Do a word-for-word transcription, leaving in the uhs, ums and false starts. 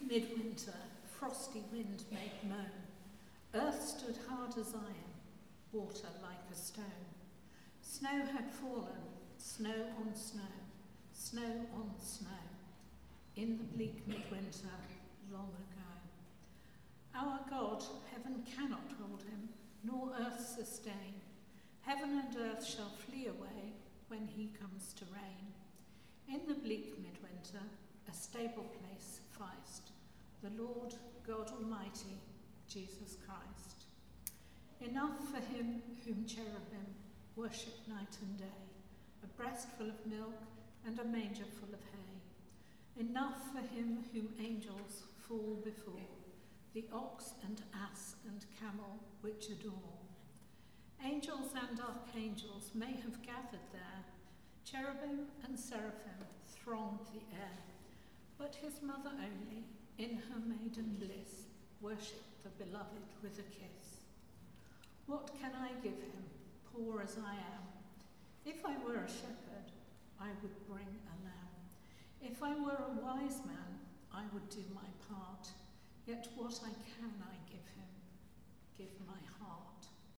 midwinter, frosty wind made moan. Earth stood hard as iron, water like a stone. Snow had fallen, snow on snow, snow on snow, in the bleak midwinter long ago. Our God, heaven cannot hold him, nor earth sustain. Heaven and earth shall flee away when he comes to reign. In the bleak midwinter, a stable place sufficed, the Lord God Almighty, Jesus Christ. Enough for him whom cherubim worship night and day, a breast full of milk and a manger full of hay. Enough for him whom angels fall before, the ox and ass and camel which adore. Angels and archangels may have gathered there, cherubim and seraphim thronged the air, but his mother only, in her maiden bliss, worshipped the beloved with a kiss. What can I give him, poor as I am? If I were a shepherd, I would bring a lamb. If I were a wise man, I would do my part. Yet what I can I give him? Give my heart.